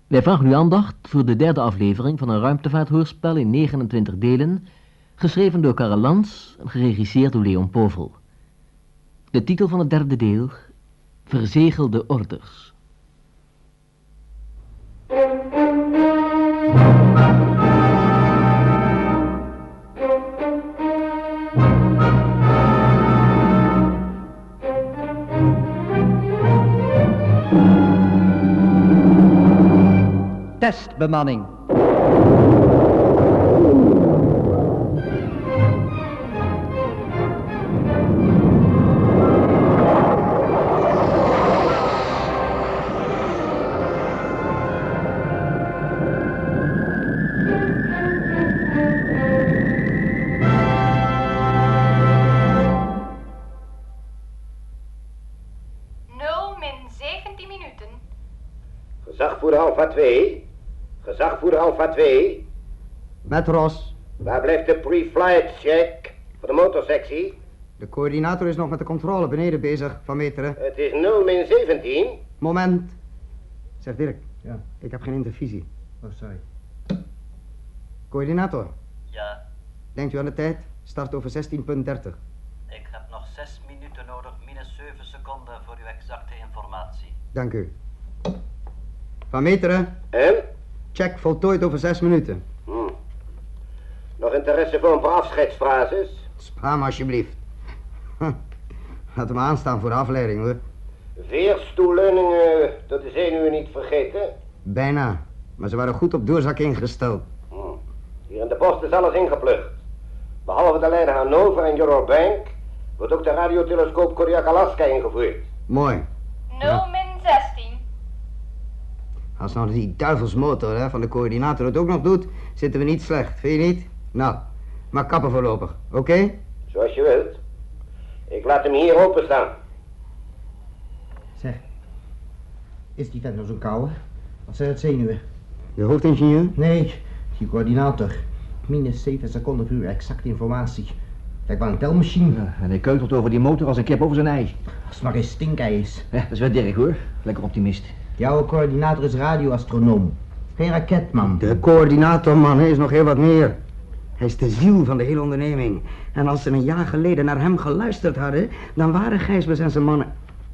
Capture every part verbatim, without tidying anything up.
Wij vragen uw aandacht voor de derde aflevering van een ruimtevaarthoorspel in negenentwintig delen, geschreven door Karel Lans en geregisseerd door Leon Povel. De titel van het derde deel, Verzegelde Orders. Testbemanning. Gezagvoerder Alpha twee. Gezagvoerder Alpha twee. Met Ros. Waar blijft de pre-flight check voor de motorsectie? De coördinator is nog met de controle beneden bezig, Van Meteren. Het is nul min zeventien. Moment. Zeg Dirk. Ja. Ik heb geen intervisie. Oh, sorry. Coördinator. Ja, Denkt u aan de tijd? Start over zestien punt dertig. ik heb nog zes minuten nodig, minus zeven seconden voor uw exacte informatie. Dank u. Van Meteren. En? Check voltooid over zes minuten. Hm. Nog interesse voor een paar afscheidsfrases? Spaar me alsjeblieft. Huh. Laat hem aanstaan voor de afleiding, hoor. Veerstoelleuningen tot de zenuwen niet vergeten. Bijna. Maar ze waren goed op doorzak ingesteld. Hm. Hier in de post is alles ingeplucht. Behalve de lijnen Hannover en Eurobank wordt ook de radiotelescoop Kodiak-Alaska ingevoerd. Mooi. nul min zestien. Als nou die duivelsmotor hè, van de coördinator het ook nog doet, zitten we niet slecht, vind je niet? Nou, maar kappen voorlopig, oké? Okay? Zoals je wilt. Ik laat hem hier openstaan. Zeg, is die vent nou zo'n kouwe? Wat zijn het zenuwen? De hoofdingenieur? Nee, die coördinator. Minus zeven seconden voor uw exacte informatie. Kijk maar een telmachine. Ja, en hij keutelt over die motor als een kip over zijn ei. Als het maar geen stinkei is. Ja, dat is wel Dirk hoor. Lekker optimist. Jouw coördinator is radioastronoom. Geen raketman. De coördinator, man, is nog heel wat meer. Hij is de ziel van de hele onderneming. En als ze een jaar geleden naar hem geluisterd hadden, dan waren Gijsbers en zijn mannen...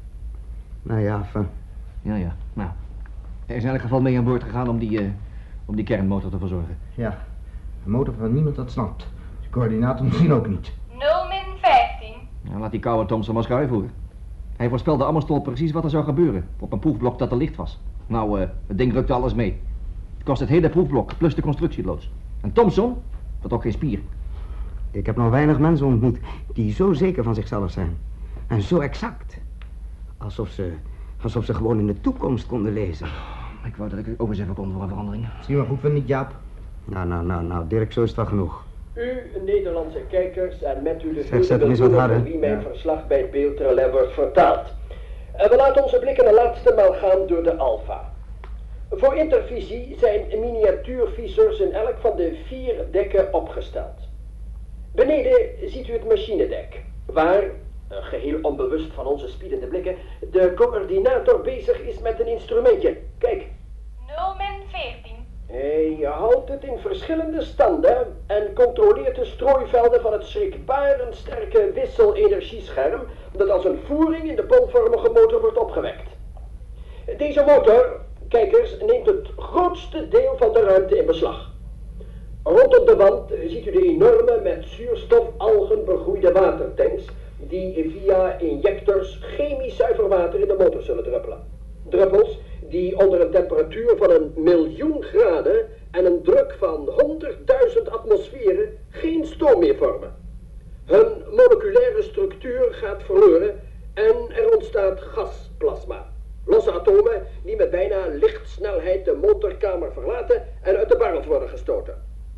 Nou ja, van... Ja, ja. Nou, hij is in elk geval mee aan boord gegaan om die, uh, om die kernmotor te verzorgen. Ja, een motor van niemand dat snapt. De coördinator misschien ook niet. nul min vijftien. Nou, laat die koude Thompson maar schuiven. Hij voorspelde Ammerstol precies wat er zou gebeuren. Op een proefblok dat er licht was. Nou, uh, het ding drukte alles mee. Het kost het hele proefblok, plus de constructieloods. En Thompson, dat ook geen spier. Ik heb nog weinig mensen ontmoet die zo zeker van zichzelf zijn. En zo exact. Alsof ze, alsof ze gewoon in de toekomst konden lezen. Oh, ik wou dat ik ook eens even kon voor een verandering. Zie maar goed van niet, Jaap. Nou, nou, nou, nou, Dirk, zo is het wel genoeg. U, Nederlandse kijkers, en met u de Zeg, zet hem eens wat harder. wie mijn verslag bij beeldrelais wordt vertaald. En we laten onze blikken de laatste maal gaan door de Alpha. Voor intervisie zijn miniatuurvisors in elk van de vier dekken opgesteld. Beneden ziet u het machinedek, waar, geheel onbewust van onze spiedende blikken, de coördinator bezig is met een instrumentje. Kijk. nul min veertien. Hij houdt het in verschillende standen en controleert de strooivelden van het schrikbarend sterke wisselenergiescherm dat als een voering in de bolvormige motor wordt opgewekt. Deze motor, kijkers, neemt het grootste deel van de ruimte in beslag. Rondom de wand ziet u de enorme met zuurstofalgen begroeide watertanks die via injectors chemisch zuiver water in de motor zullen druppelen. Druppels die onder een temperatuur van een miljoen graden en een druk van honderdduizend atmosferen geen stoom meer vormen. Hun moleculaire structuur gaat verloren en er ontstaat gasplasma. Losse atomen die met bijna lichtsnelheid de motorkamer verlaten en uit de barrels worden gestoten.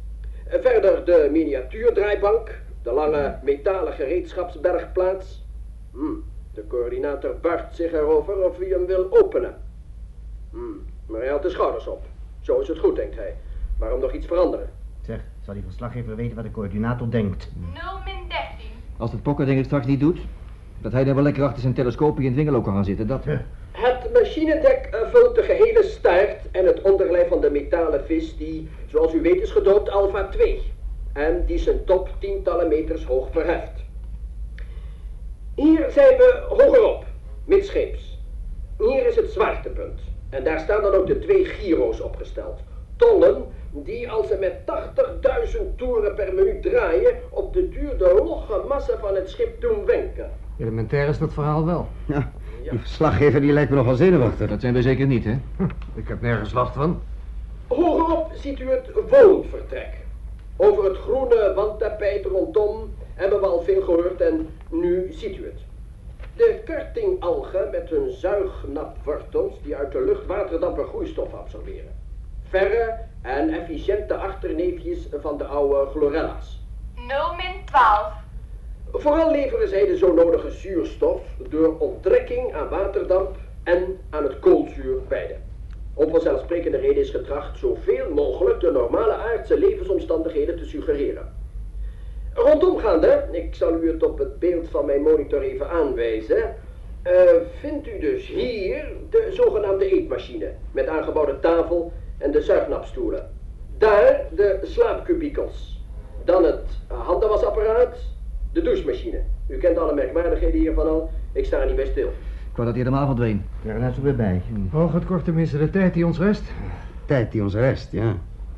Verder de miniatuurdraaibank, de lange metalen gereedschapsbergplaats. Hmm, de coördinator buigt zich erover of u hem wil openen. Hmm, maar hij had de schouders op. Zo is het goed, denkt hij. Waarom nog iets veranderen? Zeg, zal die verslaggever weten wat de coördinator denkt? nul min dertien. Als het Pokker denk ik straks niet doet, dat hij dan wel lekker achter zijn telescoopje in het wingelook kan gaan zitten, dat... Het machinedek vult de gehele staart en het onderlijf metalen vis die, zoals u weet, is gedoopt Alpha twee. En die zijn top tientallen meters hoog verheft. Hier zijn we hogerop, midscheeps. Hier is het zwaartepunt. En daar staan dan ook de twee gyro's opgesteld. Tollen die, als ze met tachtigduizend toeren per minuut draaien, op de duur de logge massa van het schip doen wenken. Elementair is dat verhaal wel. Ja, die verslaggever die lijkt me nogal zenuwachtig. Dat zijn we zeker niet, hè? Ik heb nergens last van. Hogerop ziet u het woonvertrek. Over het groene wandtapijt rondom hebben we al veel gehoord en nu ziet u het. De kartingalgen met hun zuignapwortels die uit de lucht waterdamp en groeistof absorberen. Verre en efficiënte achterneefjes van de oude chlorella's. nul min twaalf. Vooral leveren zij de zo nodige zuurstof door onttrekking aan waterdamp en aan het koolzuur beide. Om vanzelfsprekende reden is getracht zoveel mogelijk de normale aardse levensomstandigheden te suggereren. Rondomgaande, ik zal u het op het beeld van mijn monitor even aanwijzen, uh, vindt u dus hier de zogenaamde eetmachine met aangebouwde tafel en de zuignapstoelen. Daar de slaapkubikels. Dan het handenwasapparaat, de douchemachine. U kent alle merkwaardigheden hiervan al, ik sta er niet bij stil. Ik wou dat hij helemaal verdween. Ja, daar is er weer bij. Oh, het kort tenminste de tijd die ons rest. Tijd die ons rest, ja.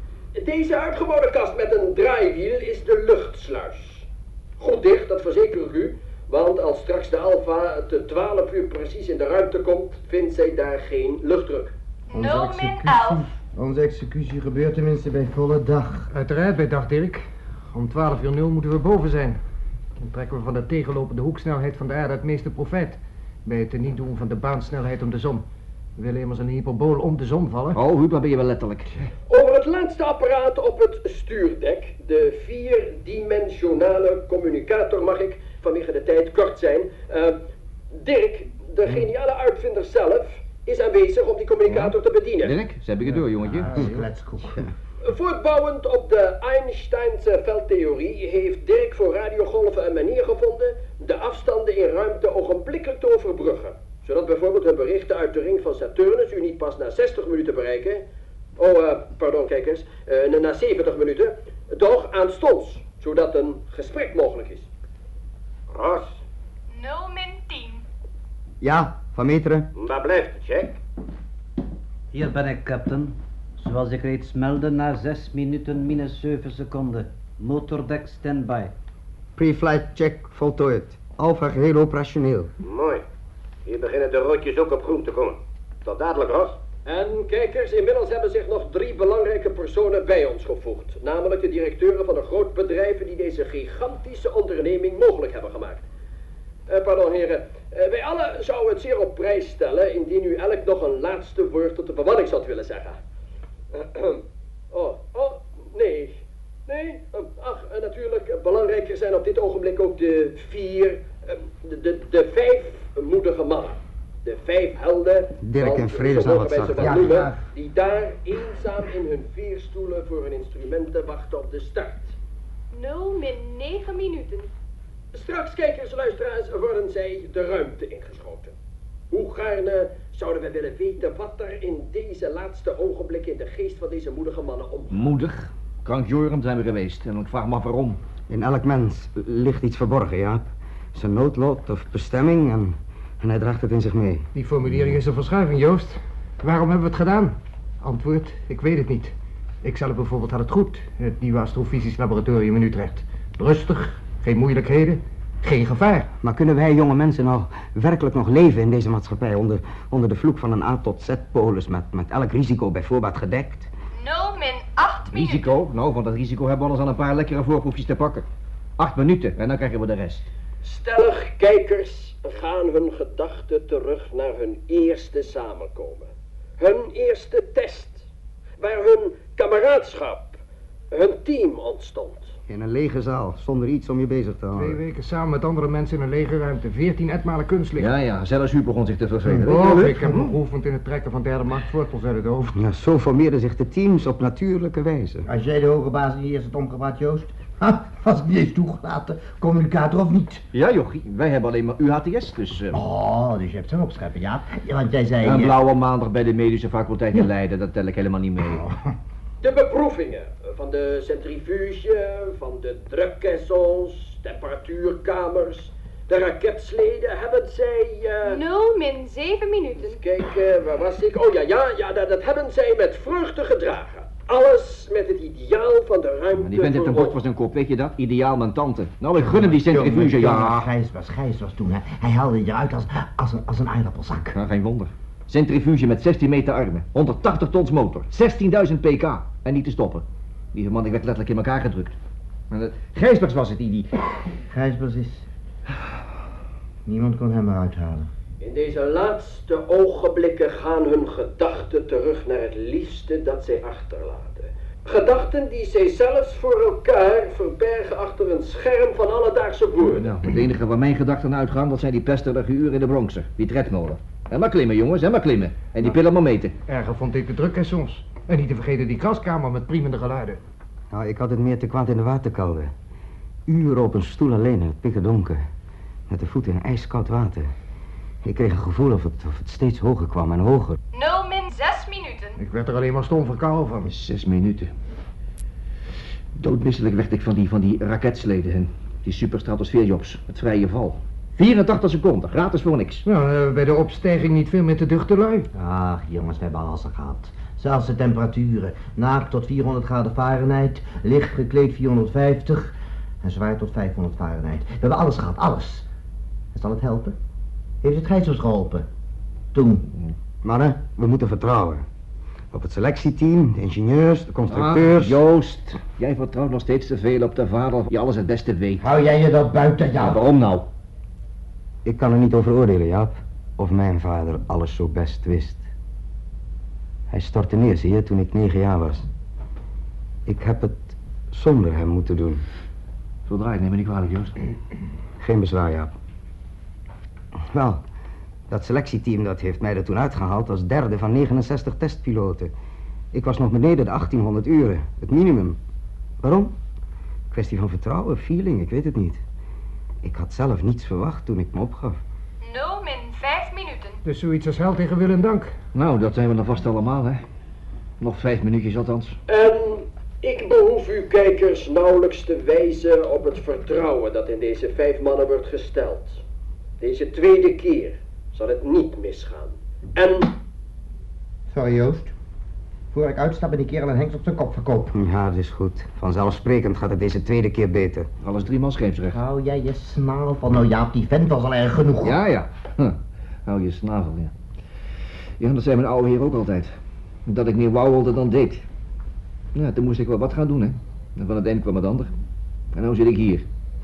Deze uitgebouwde kast met een draaiwiel is de luchtsluis. Goed dicht, dat verzeker ik u, want als straks de Alpha te twaalf uur precies in de ruimte komt, vindt zij daar geen luchtdruk. nul min elf. Onze executie gebeurt tenminste bij volle dag. Uiteraard bij dag, Dirk. Om twaalf uur nul moeten we boven zijn. Dan trekken we van de tegenlopende hoeksnelheid van de aarde het meeste profijt. Bij het teniet doen van de baansnelheid om de zon. We willen immers een hyperbool om de zon vallen. Oh, Huub, daar ben je wel letterlijk. Over het laatste apparaat op het stuurdek, de vierdimensionale communicator, mag ik vanwege de tijd kort zijn. Uh, Dirk, de geniale uitvinder zelf, is aanwezig om die communicator te bedienen. Dirk, ze hebben je door, jongetje. Ja, kletskoek. Voortbouwend op de Einsteinse veldtheorie heeft Dirk voor radiogolven een manier gevonden de afstanden in ruimte ogenblikkelijk te overbruggen. Zodat bijvoorbeeld hun berichten uit de ring van Saturnus u niet pas na zestig minuten bereiken. Oh, uh, pardon kijkers, uh, na zeventig minuten. Doch aanstonds, zodat een gesprek mogelijk is. Ros. nul min tien. Ja, Van Meteren. Waar blijft het, Jack? Hier ben ik, captain. Zoals ik reeds meldde, na zes minuten minus zeven seconden. Motordek standby. Pre-flight check voltooid. Alpha geheel operationeel. Mooi. Hier beginnen de roodjes ook op groen te komen. Tot dadelijk, Ros. En kijkers, inmiddels hebben zich nog drie belangrijke personen bij ons gevoegd. Namelijk de directeuren van de grootbedrijven die deze gigantische onderneming mogelijk hebben gemaakt. Uh, pardon heren, uh, wij allen zouden het zeer op prijs stellen indien u elk nog een laatste woord tot de bemanning zou willen zeggen. Uh, oh, oh, nee. Nee, uh, ach, uh, natuurlijk, uh, belangrijker zijn op dit ogenblik ook de vier, uh, de, de, de vijf moedige mannen. De vijf helden, Dirk en Vredes zo aan mogen wat wij ze zachter. wel Ja, noemen, ja. die daar eenzaam in hun veerstoelen voor hun instrumenten wachten op de start. nul min negen minuten. Straks, kijkers, luisteraars, worden zij de ruimte ingeschoten. Hoe gaarne zouden wij willen weten wat er in deze laatste ogenblikken in de geest van deze moedige mannen omgaat. Moedig. Krankjoren zijn we geweest. En ik vraag me af waarom. In elk mens ligt iets verborgen, Jaap. Zijn noodlot of bestemming en, en hij draagt het in zich mee. Die formulering is een verschuiving, Joost. Waarom hebben we het gedaan? Antwoord, ik weet het niet. Ik zelf bijvoorbeeld had het goed in het nieuwe astrofysisch laboratorium in Utrecht. Rustig, geen moeilijkheden, geen gevaar. Maar kunnen wij jonge mensen nou werkelijk nog leven in deze maatschappij onder, onder de vloek van een A tot Z-polis met, met elk risico bij voorbaat gedekt? nul min acht minuten. Risico? Nou, van dat risico hebben we ons al een paar lekkere voorproefjes te pakken. Acht minuten en dan krijgen we de rest. Stellig kijkers gaan hun gedachten terug naar hun eerste samenkomen. Hun eerste test, waar hun kameraadschap, hun team ontstond. In een lege zaal, zonder iets om je bezig te Twee houden. weken samen met andere mensen in een lege ruimte. Veertien etmalen kunstlicht. Ja, ja, zelfs u begon zich te vervelen. Weet je Oh, wel? ik heb me geoefend in het trekken van derde machtswortels uit het hoofd. Nou, zo formeerden zich de teams op natuurlijke wijze. Als jij de hoge baas hier is het omgepraat, Joost, Was het niet eens toegelaten, communicator of niet? Ja, jochie, wij hebben alleen maar U H T S, dus... Uh... Oh, dus je hebt zo'n opscheppen, ja. Ja, want jij zei... Een uh... blauwe maandag bij de medische faculteit in Leiden, dat tel ik helemaal niet mee. Oh. De beproevingen van de centrifuge, van de drukcaissons, temperatuurkamers, de raketsleden hebben zij... Uh... nul min zeven minuten. Kijk, uh, waar was ik? Oh ja, ja, ja, dat, dat hebben zij met vreugde gedragen. Alles met het ideaal van de ruimte. Die vent heeft een bord voor zijn kop, weet je dat? Ideaal mijn tante. Nou, ik gun hem die centrifuge, ja. Gijs was, Gijs was toen, hè. Hij haalde je eruit als, als, een, als een aardappelzak. Ja, geen wonder. Centrifuge met zestien meter armen, honderdtachtig tons motor, zestienduizend pk en niet te stoppen. Die man, ik werd letterlijk in elkaar gedrukt. Maar het, Gijsbers was het, die... die... Gijsbers is... Niemand kon hem eruit halen. In deze laatste ogenblikken gaan hun gedachten terug naar het liefste dat zij achterlaten. Gedachten die zij zelfs voor elkaar verbergen achter een scherm van alledaagse woorden. Nou, het enige waar mijn gedachten uitgaan, dat zijn die pesterige uren in de Bronxer. Die tredmolen. En maar klimmen, jongens, en maar klimmen. En die pillen maar meten. Erger vond ik de drukcaissons. En niet te vergeten die kraskamer met priemende geluiden. Nou, ik had het meer te kwaad in de waterkalde. Uren op een stoel alleen in het pikken donker. Met de voet in ijskoud water. Ik kreeg een gevoel of het, of het steeds hoger kwam en hoger. nul min zes minuten. Ik werd er alleen maar stom verkouden van. Zes minuten. Doodmisselijk werd ik van die, van die raketsleden en die superstratosfeerjobs. Het vrije val. vierentachtig seconden, gratis voor niks. Nou, uh, bij de opstijging niet veel meer te duchte lui. Ach, jongens, we hebben alles gehad. Zelfs de temperaturen. Naakt tot vierhonderd graden Fahrenheit, licht gekleed vierhonderdvijftig en zwaar tot vijfhonderd Fahrenheit. We hebben alles gehad, alles. En zal het helpen? Heeft het Gijsbers geholpen? Toen. Mannen, we moeten vertrouwen. Op het selectieteam, de ingenieurs, de constructeurs... Ah, Joost, jij vertrouwt nog steeds te veel op de vader die alles het beste weet. Hou jij je dat buiten, Ja, Jaap? waarom nou? Ik kan er niet over oordelen, Jaap. Of mijn vader alles zo best wist. Hij stortte neer, zie je, toen ik negen jaar was. Ik heb het zonder hem moeten doen. Zodra ik neem me niet kwalijk, Joost. Geen bezwaar, Jaap. Wel, dat selectieteam dat heeft mij er toen uitgehaald als derde van negenenzestig testpiloten. Ik was nog beneden de achttienhonderd uren, het minimum. Waarom? Kwestie van vertrouwen, feeling, ik weet het niet. Ik had zelf niets verwacht toen ik me opgaf. nul min vijf minuten. Dus zoiets als held tegen wil en dank. Nou, dat zijn we dan vast allemaal, hè. Nog vijf minuutjes althans. En ik behoef u kijkers nauwelijks te wijzen op het vertrouwen dat in deze vijf mannen wordt gesteld. Deze tweede keer zal het niet misgaan. En... Sorry, Joost. Voor ik uitstap ben die kerel een hengst op zijn kop verkoop. Ja, dat is goed. Vanzelfsprekend gaat het deze tweede keer beter. Alles drie man scheepsrecht. Hou jij je snavel. Nou Jaap, die vent was al erg genoeg. Ja, ja. Huh. Hou je snavel, ja. Ja, dat zei mijn oude heer ook altijd. Dat ik meer wauwelde dan deed. Ja, toen moest ik wel wat gaan doen, hè. En van het een kwam het ander. En nou zit ik hier.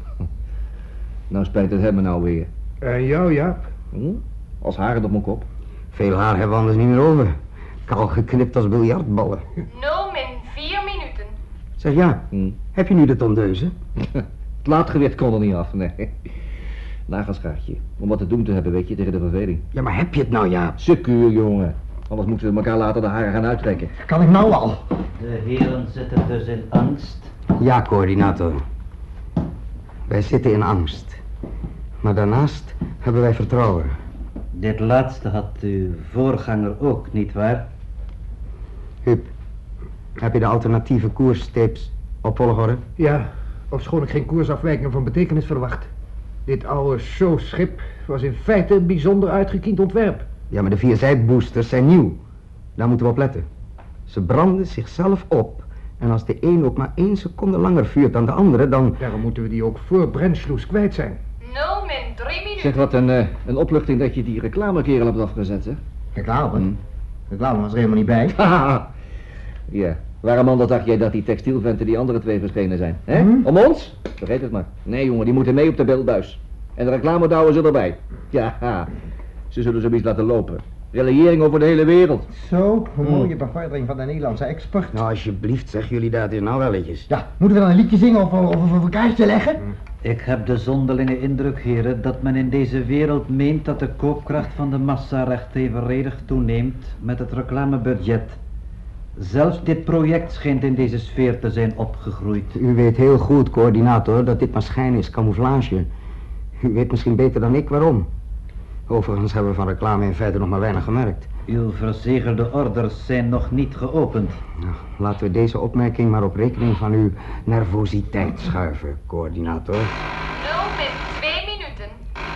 Nou spijt het hem nou weer. En jou, Jaap? Hm? Als haren op mijn kop. Veel haar hebben we anders niet meer over. Kaal geknipt als biljartballen. nul min vier minuten. Zeg ja, Hm. heb je nu de tondeuze? Het laadgewicht kon er niet af, nee. Nagelschaartje. Om wat te doen te hebben, weet je, tegen de verveling. Ja, maar heb je het nou, Jaap? Secuur, jongen. Anders moeten we elkaar later de haren gaan uittrekken. Kan ik nou al? De heren zitten dus in angst. Ja, coördinator. Wij zitten in angst. Maar daarnaast hebben wij vertrouwen. Dit laatste had uw voorganger ook, nietwaar? Huub, heb je de alternatieve koerstapes op volgorde? Ja, ofschoon ik geen koersafwijking van betekenis verwacht. Dit oude showschip was in feite een bijzonder uitgekiend ontwerp. Ja, maar de vier zijboosters zijn nieuw. Daar moeten we op letten. Ze branden zichzelf op. En als de een ook maar één seconde langer vuurt dan de andere, dan... Daarom moeten we die ook voor Brennsloes kwijt zijn. nul min drie minuten. Zeg, wat een, uh, een opluchting dat je die reclamekerel hebt afgezet, hè? Reclame? Hm. Reclame was er helemaal niet bij. Haha. Ja, waarom anders dacht jij dat die textielventen die andere twee verschenen zijn? Hè? Hm? Om ons? Vergeet het maar. Nee, jongen, die moeten mee op de beeldbuis. En de reclamedouwen zullen erbij. Ja, ze zullen zoiets laten lopen. Reliëring over de hele wereld. Zo, een Hm. mooie bevordering van de Nederlandse export. Nou, alsjeblieft, zeg jullie dat is nou welletjes. Ja, moeten we dan een liedje zingen of, of, of een kaartje leggen? Ik heb de zonderlinge indruk, heren, dat men in deze wereld meent dat de koopkracht van de massa recht evenredig toeneemt met het reclamebudget. Zelfs dit project schijnt in deze sfeer te zijn opgegroeid. U weet heel goed, coördinator, dat dit maar schijn is, camouflage. U weet misschien beter dan ik waarom. Overigens hebben we van reclame in feite nog maar weinig gemerkt. Uw verzegelde orders zijn nog niet geopend. Nou, laten we deze opmerking maar op rekening van uw nervositeit schuiven, coördinator. nul min twee minuten.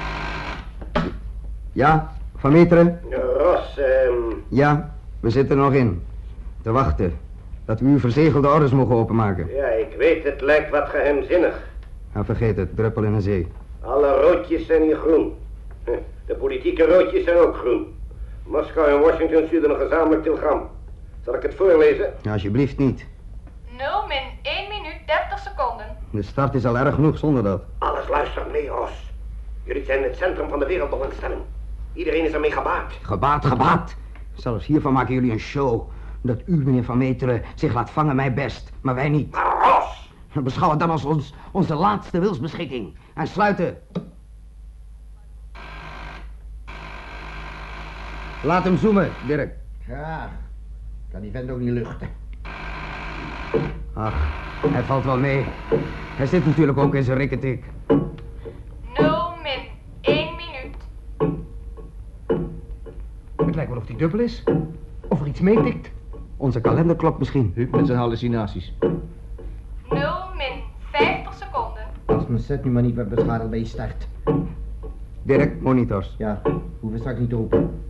Ja, Van Meteren? Ros, ehm... Ja, we zitten er nog in. Te wachten. Dat we uw verzegelde orders mogen openmaken. ja, ik weet, het lijkt wat geheimzinnig. Nou, vergeet het, druppel in de zee. Alle roodjes zijn hier groen. De politieke roodjes zijn ook groen. Moskou en Washington stuurden een gezamenlijk telegram. Zal ik het voorlezen? Ja, alsjeblieft niet. nul min één minuut dertig seconden. De start is al erg genoeg zonder dat. Alles luistert mee, Ros. Jullie zijn het centrum van de wereldbelangstelling. Iedereen is ermee gebaat. Gebaat, gebaat. Zelfs hiervan maken jullie een show. Dat u, meneer Van Meteren, zich laat vangen, mij best. Maar wij niet. Maar Ros! Beschouw het dan als ons, onze laatste wilsbeschikking. En sluiten. Laat hem zoomen, Dirk. Graag. Kan die vent ook niet luchten. Ach, hij valt wel mee. Hij zit natuurlijk ook in zijn rikketik. nul min één minuut. Het lijkt wel of die dubbel is. Of er iets meetikt. Onze kalenderklok misschien. Huub met zijn hallucinaties. nul min vijftig seconden. Als mijn set nu maar niet werd beschadigd bij je start. Dirk, monitors. Ja, hoeven straks niet te roepen.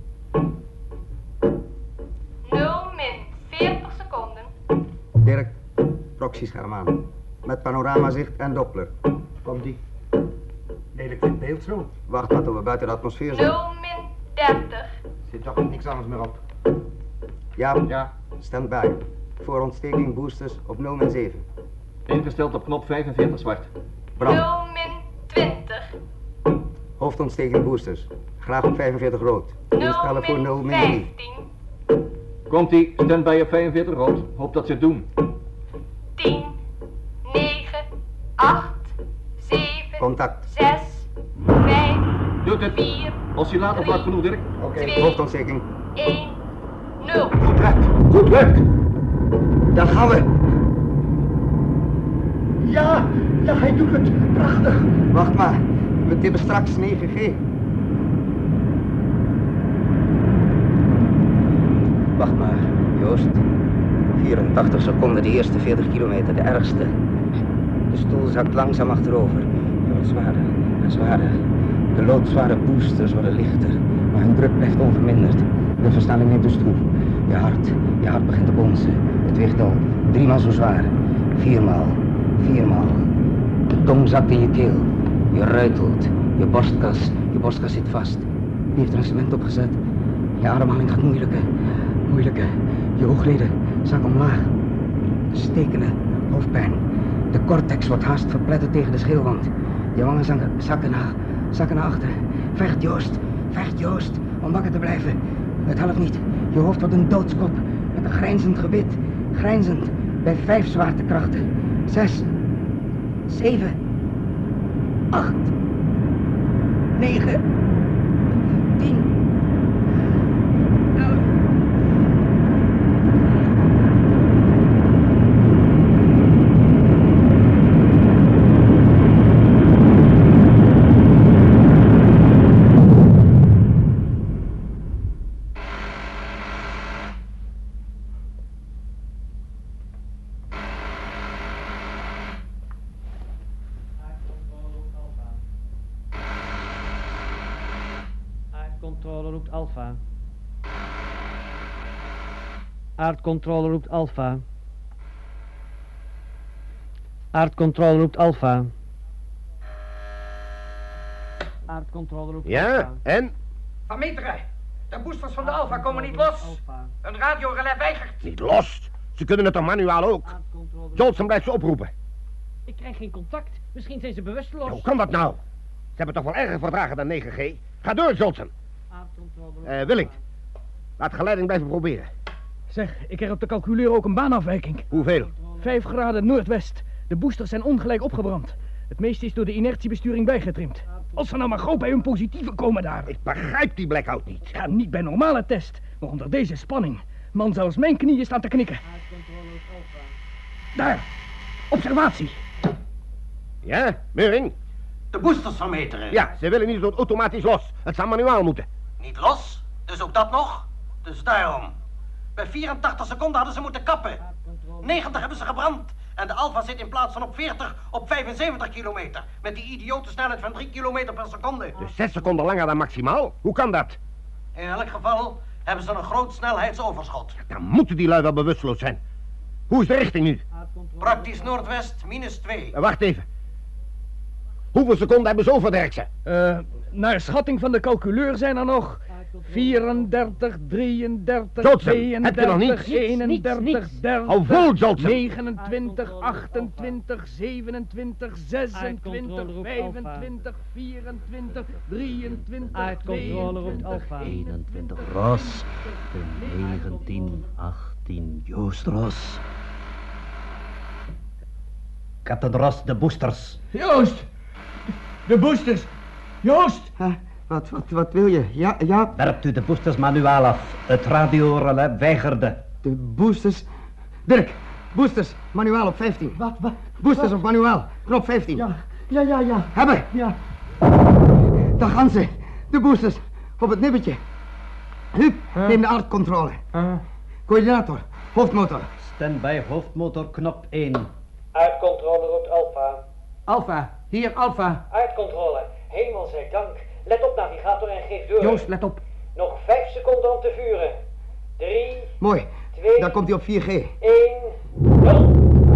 nul min veertig seconden. Dirk, proxyscherm aan. Met panoramazicht en doppler. Komt-ie. Lelijk dit beeld zo. Wacht maar tot we buiten de atmosfeer zijn. nul min dertig. Zit toch niks anders meer op. Ja, Ja. stand bij. Voor ontsteking boosters op nul min zeven. Ingesteld op knop vijfenveertig zwart. Brand. nul min twintig. Hoofdontsteking boosters. Graaf op vijfenveertig rood. nul Instellen voor nul min min drie. vijftien. Komt-ie, stand bij op vijfenveertig rood. Hoop dat ze het doen. tien. negen. acht. zeven. Contact. zes. vijf. Doet het. vier. Oscillator vlak genoeg, Dirk. Oké, Twee. hoofdontsteking. één. nul. Goed werk. Goed werk. Daar gaan we. Ja, ja, hij doet het. Prachtig. Wacht maar. We tippen straks negen G. Wacht maar, Joost. vierentachtig seconden, de eerste veertig kilometer, de ergste. De stoel zakt langzaam achterover. Je wordt zwaarder en zwaarder. De loodzware boosters worden lichter, maar hun druk blijft onverminderd. De versnelling neemt dus toe. Je hart, je hart begint te bonzen. Het weegt al driemaal zo zwaar. Viermaal, viermaal. De tong zakt in je keel. Je ruitelt. Je borstkas, je borstkas zit vast. Wie heeft er een cement opgezet? Je ademhaling gaat moeilijker. Moeilijker. Je oogleden zakken omlaag. Stekende hoofdpijn. De cortex wordt haast verpletterd tegen de schilwand. Je wangen zakken, zakken, naar, zakken naar achter. Vecht, Joost. Vecht, Joost. Om wakker te blijven. Het helpt niet. Je hoofd wordt een doodskop. Met een grijnzend gebit. Grijnzend. Bij vijf zwaartekrachten. Zes. Zeven. Acht. Negen. Tien. Elf. Aardcontrole roept Alpha. Aardcontrole roept Alpha. Aardcontrole roept Alpha. Aardcontrole roept Ja, Alpha. en? Van Meteren, de boosters van de Alpha komen niet los. Alpha. Een radiorelais weigert. Niet los. Ze kunnen het toch manuaal ook. Aardcontrole roept Johnson blijft ze oproepen. Ik krijg geen contact. Misschien zijn ze bewusteloos. Hoe kan dat nou? Ze hebben toch wel erger verdragen dan negen G? Ga door, Johnson. Aardcontrole roept Eh, Willink. Laat geleiding blijven proberen. Zeg, ik heb op de calculeur ook een baanafwijking. Hoeveel? Vijf graden noordwest. De boosters zijn ongelijk opgebrand. Het meeste is door de inertiebesturing bijgetrimd. Als ze nou maar gauw bij hun positieve komen daar. Ik begrijp die blackout niet. Ja, niet bij normale test, maar onder deze spanning. Man, zelfs mijn knieën staan te knikken. Daar. Observatie. Ja, Meuring? De boosters vermeteren. Ja, ze willen niet zo automatisch los. Het zal manuaal moeten. Niet los? Dus ook dat nog? Dus daarom. Bij vierentachtig seconden hadden ze moeten kappen. negentig hebben ze gebrand. En de Alfa zit in plaats van op veertig op vijfenzeventig kilometer. Met die idiote snelheid van drie kilometer per seconde. Dus zes seconden langer dan maximaal? Hoe kan dat? In elk geval hebben ze een groot snelheidsoverschot. Dan moeten die lui wel bewusteloos zijn. Hoe is de richting nu? Praktisch noordwest, minus twee. Uh, wacht even. Hoeveel seconden hebben ze over, Derksen? Uh, naar schatting van de calculeur zijn er nog vierendertig, drieëndertig, Johnson, tweeëndertig, heb je nog niets? eenendertig, dertig, Hou vol, Johnson. negenentwintig, achtentwintig, zevenentwintig, zesentwintig, vijfentwintig, vierentwintig, drieëntwintig, tweeëntwintig, eenentwintig, Ros. negentien, achttien, Joost Ros. Captain Ros, de boosters. Joost! De boosters! Joost! Huh? Wat, wat, wat wil je? Ja, ja... Werpt u de boosters manuaal af. Het radiorelais weigerde. De boosters... Dirk, boosters, manuaal op vijftien. Wat, wat? Boosters wat? op manuaal, knop vijftien. Ja, ja, ja, ja. Hebben! Ja. Daar gaan ze. De boosters, op het nippertje. Huub, huh? neem de aardcontrole. Uh. Coördinator, hoofdmotor. Standby hoofdmotor, knop één. Aardcontrole route Alpha. Alpha, hier Alpha. Aardcontrole, hemel zij dank. Let op, navigator, en geef door. Joost, let op. Nog vijf seconden om te vuren. Drie. Mooi. Twee. Daar komt hij op vier G. één. nul.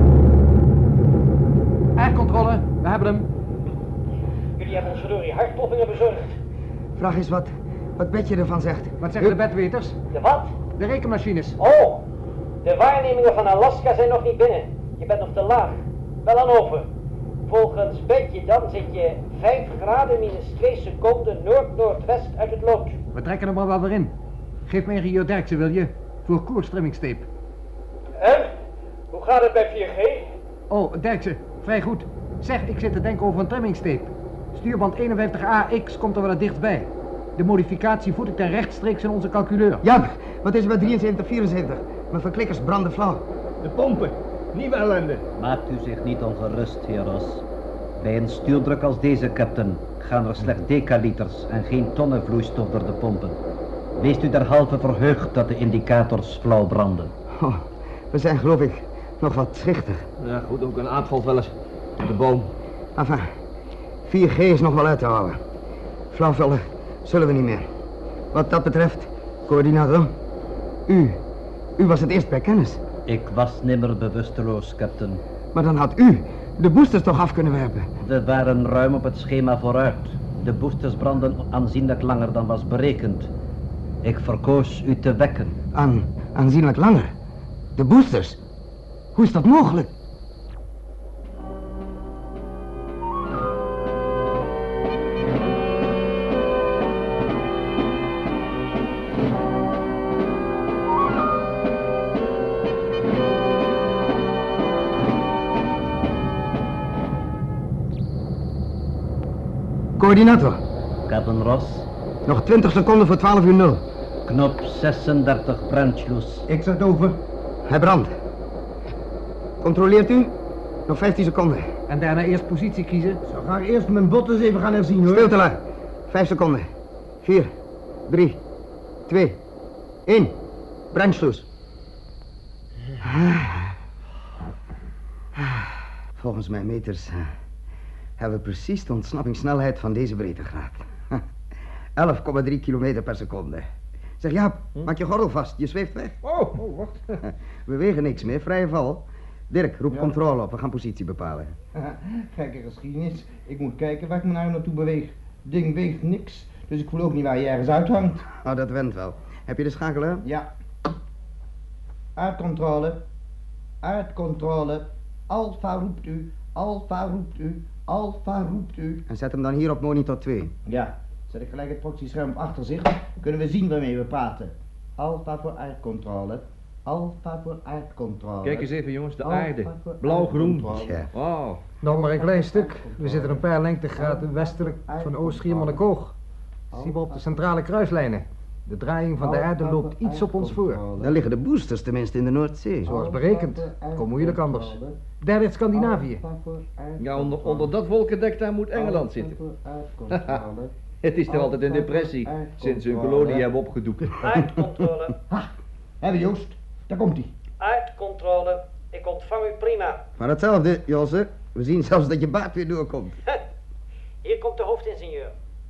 Aardcontrole, we hebben hem. Jullie hebben ons verdorie hartkloppingen bezorgd. Vraag eens wat, wat Betje ervan zegt. Wat zeggen de bedweters? De wat? De rekenmachines. Oh, de waarnemingen van Alaska zijn nog niet binnen. Je bent nog te laag. Wel aan over. Volgens Betje dan zit je vijf graden minus twee seconden noord-noordwest uit het lood. We trekken hem er wel weer in. Geef mij Rio Derksen, wil je? Voor koerstremmingstape. En? Hoe gaat het bij vier G? Oh, Derksen, vrij goed. Zeg, ik zit te denken over een tremmingstape. Stuurband eenenvijftig A X komt er wel het dichtbij. De modificatie voed ik dan rechtstreeks in onze calculeur. Ja, wat is er met drieënzeventig, vierenzeventig? Mijn verklikkers branden flauw. De pompen. Nieuwe ellende. Maakt u zich niet ongerust, heer Ros. Bij een stuurdruk als deze, captain, gaan er slechts decaliters en geen tonnen vloeistof door de pompen. Wees u derhalve verheugd dat de indicators flauw branden. Oh, we zijn, geloof ik, nog wat schichtig. Ja, goed, ook een aardvalt wel eens. De boom. Enfin, vier G is nog wel uit te houden. Flauwvallen zullen we niet meer. Wat dat betreft, coördinator, u, u was het eerst bij kennis. Ik was nimmer bewusteloos, captain. Maar dan had u de boosters toch af kunnen werpen? We waren ruim op het schema vooruit. De boosters brandden aanzienlijk langer dan was berekend. Ik verkoos u te wekken. Aan, aanzienlijk langer? De boosters? Hoe is dat mogelijk? Coördinator. Captain Ros. Nog twintig seconden voor twaalf uur nul. Knop zesendertig, brandschloes. Ik zet over. Hij brandt. Controleert u? Nog vijftien seconden. En daarna eerst positie kiezen. Zo ga ik eerst mijn botten eens even gaan herzien, hoor. Stilte lang. Vijf seconden. Vier. Drie. Twee. Één. Brandsloes. Volgens mijn meters uh, hebben we precies de ontsnappingssnelheid van deze breedtegraad. elf komma drie kilometer per seconde. Zeg Jaap, hm? maak je gordel vast, je zweeft weg. Oh, oh wacht. We wegen niks meer, vrije val. Dirk, roep ja. controle op, we gaan positie bepalen. Gekke geschiedenis. Ik moet kijken waar ik me nou naartoe beweeg. Ding weegt niks, dus ik voel ook niet waar je ergens uithangt. Oh, dat went wel. Heb je de schakelaar? Ja. Aardcontrole. Aardcontrole. Alpha roept u. Alpha roept u. Alpha roept u. En zet hem dan hier op monitor twee. Ja. Zet ik gelijk het proxyscherm op achterzicht. Kunnen we zien waarmee we praten. Alpha voor aardcontrole. Alpha voor aardcontrole. Kijk eens even, jongens, de Alpha aarde. Blauw-groen. Ja. Wow. Nog maar een klein stuk. We zitten een paar lengtegraden westelijk van Oost-Schiermonnikoog. Zien we op de centrale kruislijnen. De draaiing van de aarde loopt iets op ons voor. Dan liggen de boosters tenminste in de Noordzee. Zoals berekend. Kon moeilijk anders. Daar ligt Scandinavië. Ja, onder, onder dat wolkendek daar moet Engeland zitten. Het is toch altijd een depressie, sinds ze hun kolonie hebben opgedoekt. Uitcontrole. Ha, hebben Joost, daar komt hij. Uitcontrole. Ik ontvang u prima. Maar hetzelfde, Josse. We zien zelfs dat je baard weer doorkomt. Hier komt de hoofdingenieur.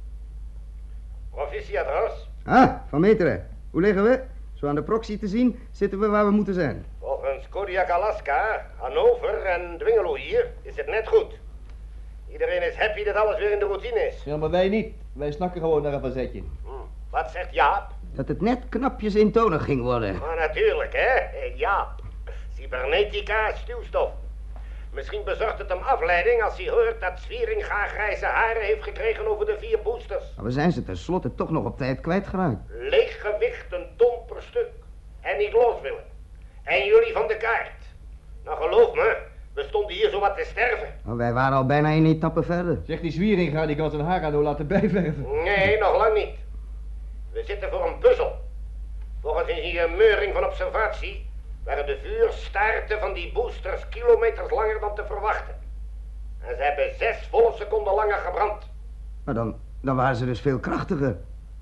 Proficiat, Ros. Ah, Van Meteren. Hoe liggen we? Zo aan de proxy te zien, zitten we waar we moeten zijn. Volgens Kodiak Alaska, Hannover en Dwingelo hier is het net goed. Iedereen is happy dat alles weer in de routine is. Ja, maar wij niet. Wij snakken gewoon naar een verzetje. Hm. Wat zegt Jaap? Dat het net knapjes eentonig ging worden. Maar natuurlijk, hè. Eh, Jaap. Cybernetica, stuwstof. Misschien bezorgt het hem afleiding als hij hoort dat Zwieringa grijze haren heeft gekregen over de vier boosters. Maar we zijn ze tenslotte toch nog op tijd kwijtgeraakt. Leeg gewicht een ton per stuk. En niet los willen. En jullie van de kaart. Nou geloof me, we stonden hier zo wat te sterven. Maar wij waren al bijna een etappe verder. Zeg, die Zwieringa die kan zijn haar aan nou laten bijverven. Nee, nog lang niet. We zitten voor een puzzel. Volgens ingenieur Meuring van observatie waren de vuurstaarten van die boosters kilometers langer dan te verwachten. En ze hebben zes volle seconden langer gebrand. Maar dan, dan waren ze dus veel krachtiger.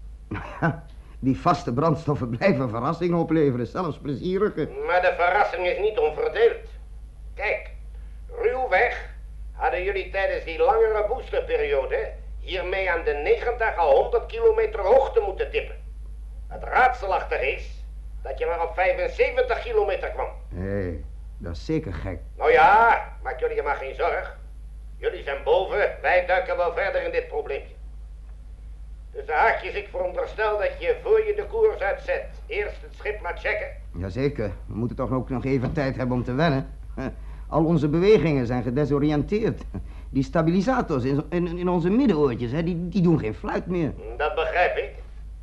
Die vaste brandstoffen blijven verrassingen opleveren, zelfs plezierige. Maar de verrassing is niet onverdeeld. Kijk, ruwweg hadden jullie tijdens die langere boosterperiode hiermee aan de negentig à honderd kilometer hoogte moeten tippen. Het raadselachtig is dat je maar op vijfenzeventig kilometer kwam. Hé, hey, dat is zeker gek. Nou ja, maak jullie je maar geen zorg. Jullie zijn boven, wij duiken wel verder in dit probleempje. Dus de haakjes, ik veronderstel dat je voor je de koers uitzet eerst het schip laat checken. Jazeker, we moeten toch ook nog even tijd hebben om te wennen. Al onze bewegingen zijn gedesoriënteerd. Die stabilisators in, in, in onze middenoortjes, hè, die, die doen geen fluit meer. Dat begrijp ik.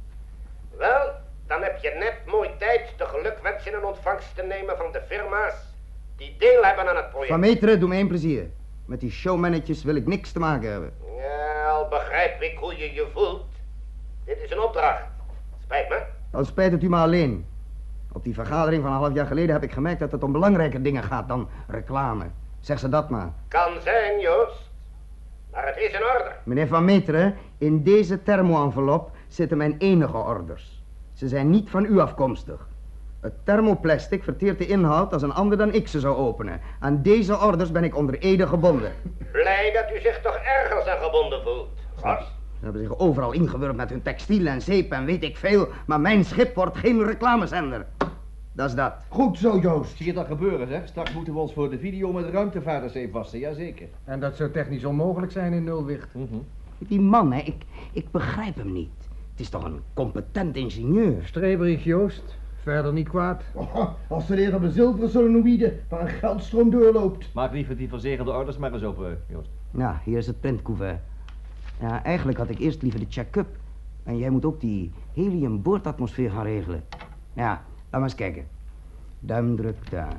Wel, dan heb je net mooi tijd de gelukwensen in ontvangst te nemen van de firma's die deel hebben aan het project. Van Meteren, doe me één plezier. Met die showmannetjes wil ik niks te maken hebben. Ja, al begrijp ik hoe je je voelt. Dit is een opdracht. Spijt me. Dan spijt het u maar alleen. Op die vergadering van een half jaar geleden heb ik gemerkt dat het om belangrijke dingen gaat dan reclame. Zeg ze dat maar. Kan zijn, Joost. Maar het is in orde. Meneer Van Meteren, in deze thermo-envelop zitten mijn enige orders. Ze zijn niet van u afkomstig. Het thermoplastic verteert de inhoud als een ander dan ik ze zou openen. Aan deze orders ben ik onder ede gebonden. Blij dat u zich toch ergens aan gebonden voelt. Ros? Ze hebben zich overal ingewurmd met hun textiel en zeep en weet ik veel, maar mijn schip wordt geen reclamezender. Dat is dat. Goed zo, Joost. Zie je dat gebeuren, zeg? Straks moeten we ons voor de video met ruimtevaarders even vasten, jazeker. En dat zou technisch onmogelijk zijn in nulwicht. Mm-hmm. Die man, hè, ik, ik begrijp hem niet. Het is toch een competent ingenieur. Streberig, Joost. Verder niet kwaad. Oh, als ze weer op een zilveren solenoïde waar een geldstroom doorloopt. Maak liever die verzegelde orders maar eens op, uh, Joost. Nou, hier is het printcouvert. Ja, eigenlijk had ik eerst liever de check-up. En jij moet ook die helium-boordatmosfeer gaan regelen. Ja, laat maar eens kijken. Duimdruk daar.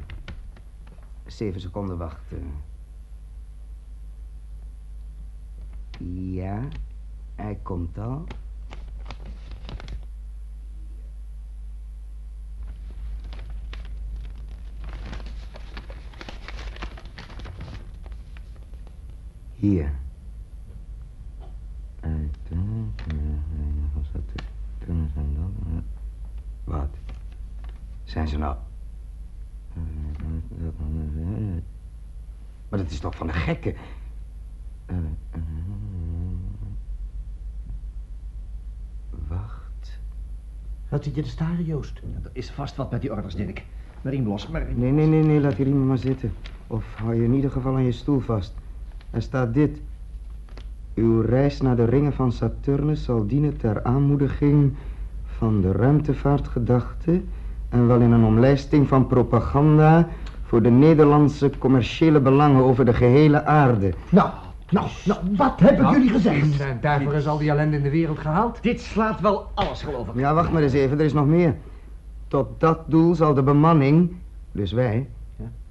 Zeven seconden wachten. Ja, hij komt al. Hier. Wat? Zijn ze nou? Maar dat is toch van de gekken? Wacht. Wat zit je te staren, Joost? Ja, er is vast wat met die orders, Dirk. Maar riem los, maar... Nee, nee, nee, nee, laat die riemen maar zitten. Of hou je in ieder geval aan je stoel vast. Er staat dit. Uw reis naar de ringen van Saturnus zal dienen ter aanmoediging van de ruimtevaartgedachte en wel in een omlijsting van propaganda voor de Nederlandse commerciële belangen over de gehele aarde. Nou, nou, nou, wat heb ik Nou, jullie gezegd? En daarvoor is al die ellende in de wereld gehaald. Dit slaat wel alles, geloof ik. Ja, wacht maar eens even, er is nog meer. Tot dat doel zal de bemanning, dus wij,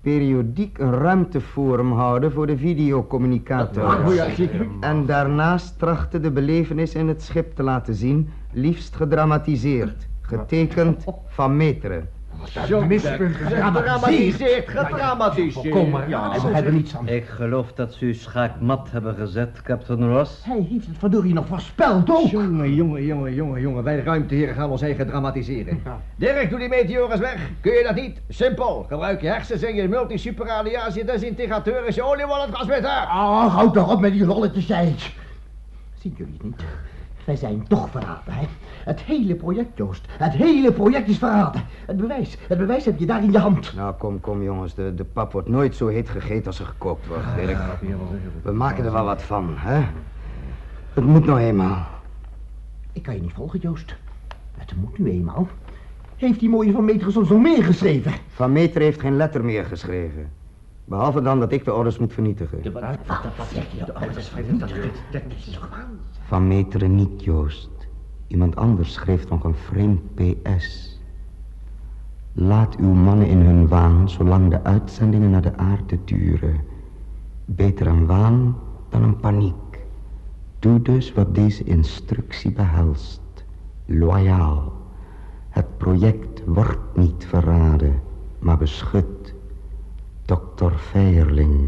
periodiek een ruimteforum houden voor de videocommunicator. En daarnaast trachten de belevenis in het schip te laten zien, liefst gedramatiseerd. Getekend Van Meteren. Zo, mispunt. Gedramatiseerd, gedramatiseerd. Kom maar, Ja, we hebben niets aan. Ik geloof dat ze u schaakmat hebben gezet, Captain Ross. Hij heeft het verdorie nog voorspeld ook. Jongen, jongen, jongen, jongen, jongen. Wij ruimteheren gaan ons eigen dramatiseren. Dirk, doe die meteor eens weg. Kun je dat niet? Simpel. Gebruik je hersens en je multisuperalia's, je desintegrateur en je oliewalletgasmeter. Oh, houd toch op met die rolletjes, Seitz. Zien jullie het niet? Wij zijn toch verraden, hè? Het hele project, Joost. Het hele project is verraden. Het bewijs, het bewijs heb je daar in je hand. Nou, kom, kom jongens. De, de pap wordt nooit zo heet gegeten als er gekookt wordt, Dirk. We maken er wel wat van, hè? Het moet nou eenmaal. Ik kan je niet volgen, Joost. Het moet nu eenmaal. Heeft die mooie Van Meteren soms nog meer geschreven? Van Meteren heeft geen letter meer geschreven. Behalve dan dat ik de orders moet vernietigen. Wat zeg je? De orders vernietigen? Dat is toch wel... Van Meteren niet, Joost. Iemand anders schreef nog een vreemd P S. Laat uw mannen in hun waan, zolang de uitzendingen naar de aarde duren. Beter een waan dan een paniek. Doe dus wat deze instructie behelst. Loyaal. Het project wordt niet verraden, maar beschut. Dokter Feierling,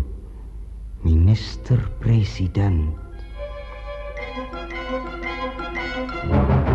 minister-president.